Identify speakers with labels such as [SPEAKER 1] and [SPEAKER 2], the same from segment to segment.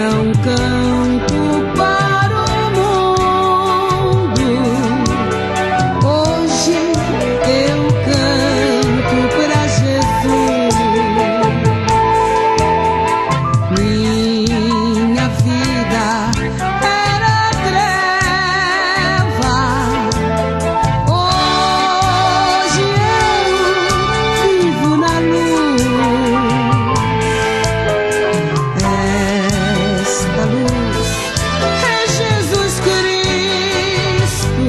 [SPEAKER 1] não canto para o mundo. Hoje eu canto para Jesus. Minha vida era treva, hoje eu vivo na luz. Esta luz é Jesus Cristo,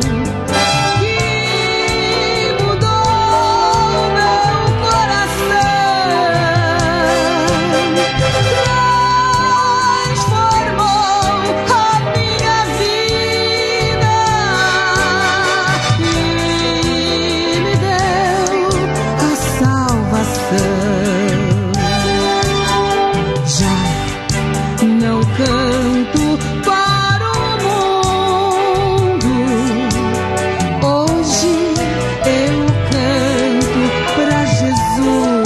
[SPEAKER 1] que mudou meu coração, transformou a minha vida e me deu a salvação. Já não canto para o mundo, hoje eu canto para Jesus.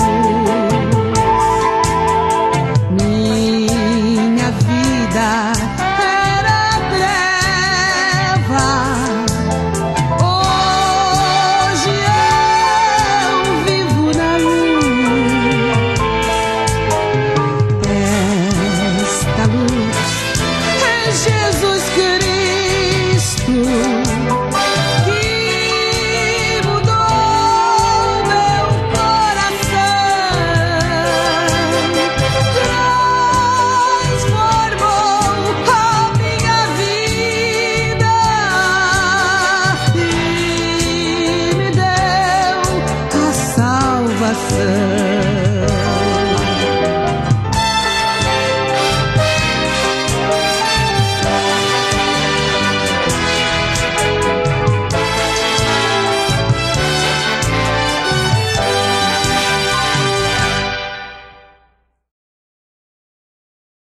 [SPEAKER 1] Minha vida era treva, hoje eu vivo na luz. Esta luz é Jesus Cristo, que mudou meu coração, transformou a minha vida e me deu a salvação.